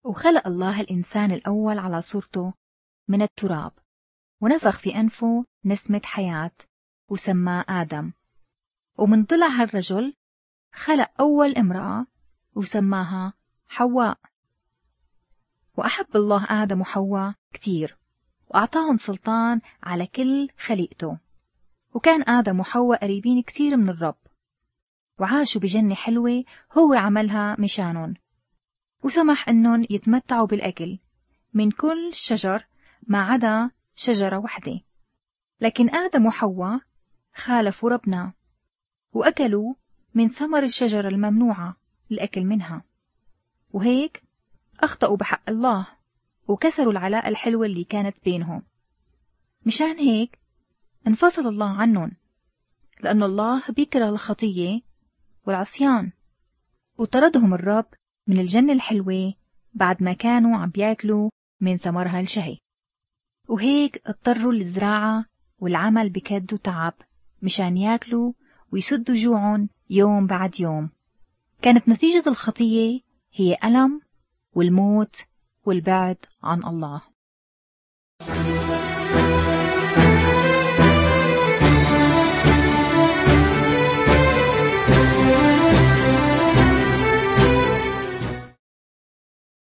وخلق الله الإنسان الأول على صورته من التراب، ونفخ في أنفه نسمة حياة وسماه آدم. ومن ضلع هالرجل خلق أول امرأة وسماها حواء. وأحب الله آدم وحواء كتير، وأعطاهم سلطان على كل خليقته. وكان آدم وحواء قريبين كتير من الرب، وعاشوا بجنة حلوة هو عملها مشانهم، وسمح أنهم يتمتعوا بالأكل من كل شجر ما عدا شجرة وحدة. لكن آدم وحواء خالفوا ربنا وأكلوا من ثمر الشجرة الممنوعة الأكل منها، وهيك أخطأوا بحق الله وكسروا العلاقة الحلوة اللي كانت بينهم. مشان هيك انفصل الله عنهم، لأن الله بيكره الخطية والعصيان، وطردهم الرب من الجنة الحلوة بعد ما كانوا عم بياكلوا من ثمرها الشهي. وهيك اضطروا للزراعة والعمل بكد وتعب مشان ياكلوا ويسدوا جوعهم يوم بعد يوم. كانت نتيجة الخطية هي ألم والموت والبعد عن الله.